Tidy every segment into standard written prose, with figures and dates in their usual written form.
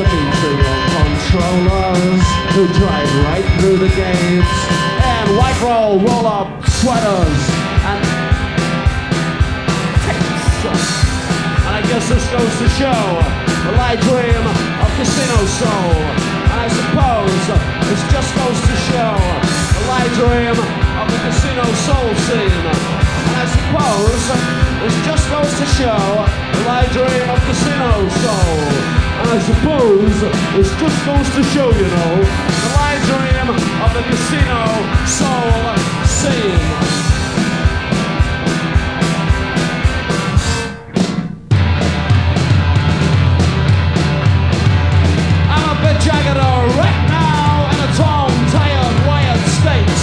a meeting of controllers who drive right through the gates and white roll-up sweaters and tapes. And I guess this goes to show the light dream of Casino Soul. And I suppose this just goes to show the light dream of the Casino Soul scene. And I suppose this just goes to show the light dream of Casino Soul. And I suppose this just goes to show, you know, the light dream of the Casino Soul scene. Jagged right now in a torn, tired, wired state.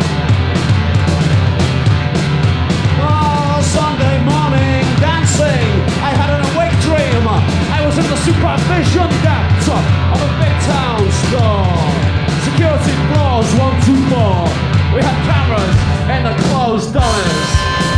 Oh, Sunday morning dancing, I had an awake dream. I was in the supervision depth of a big town store. Security floors 1, 2, 4. We had cameras in the closed doors.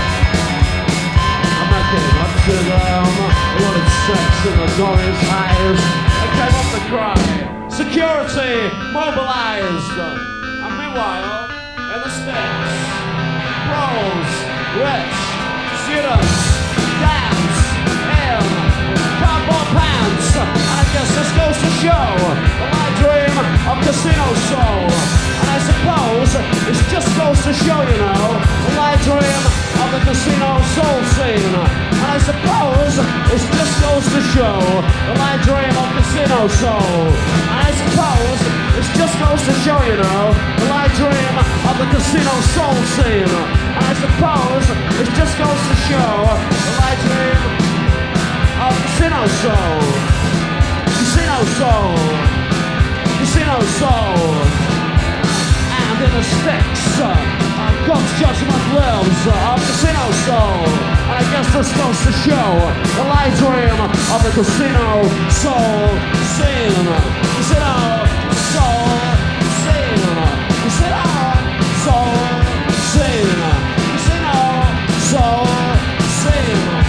I'm not getting up to them. I wanted sex in the Doris eyes. I came up to cry. Security mobilized. And meanwhile, in the sticks, pros, rich, students, dance in cardboard pants. And I guess this goes to show the light dream of Casino Soul. And I suppose this just goes to show, you know, the light dream of the Casino Soul scene. And I suppose this just goes to show the light dream of Casino Soul. And I suppose this just goes to show, you know, the light dream of the Casino Soul scene. And I suppose this just goes to show the light dream of Casino Soul. Casino Soul. Casino Soul. And in the sticks, God's judgment lives of Casino Soul. And I guess this goes to show the light dream of the Casino Soul scene. Casino Soul scene. Casino Soul scene. Casino Soul scene.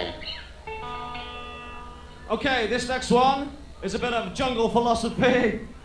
Okay, this next one is a bit of jungle philosophy.